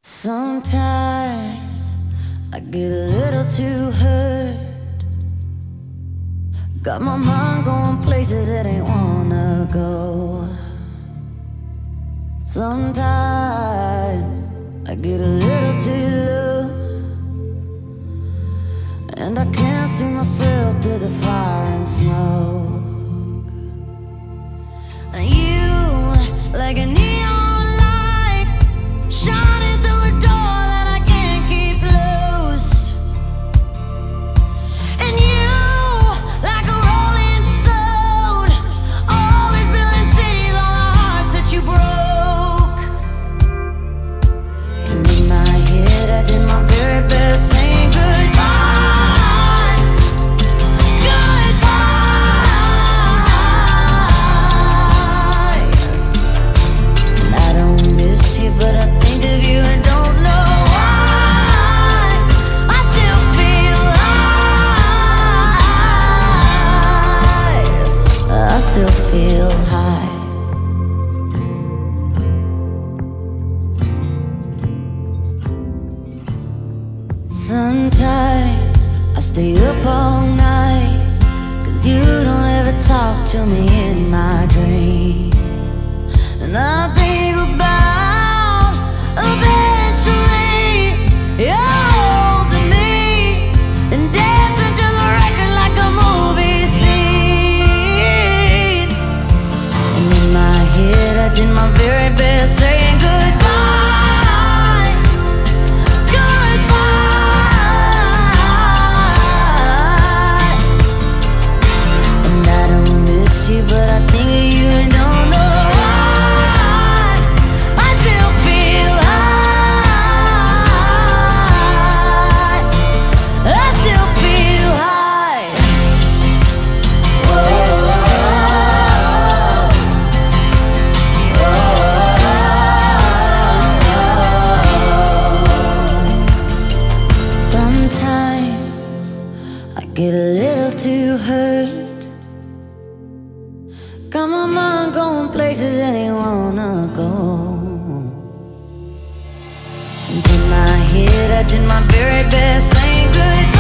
Sometimes I get a little too hurt. Got my mind going places it ain't wanna go. Sometimes I get a little too low, and I can't see myself through the fire and smoke. And you, like a neon light, shining through a door that I can't keep closed. And you, like a rolling stone, always building cities on the hearts that you broke. And in my head I did my very best saying goodbye. But I think of you and don't know why. I still feel high. I still feel high. Sometimes I stay up all night, 'cause you don't ever talk to me in my dream. And I think about eventually you're holding me and dancing to the record like a movie scene. And in my head I did my very best saying goodbye, goodbye. And I don't miss you, but I think of you and don't know. Get a little too hurt. Got my mind going places that ain't wanna go. And in my head I did my very best saying goodbye.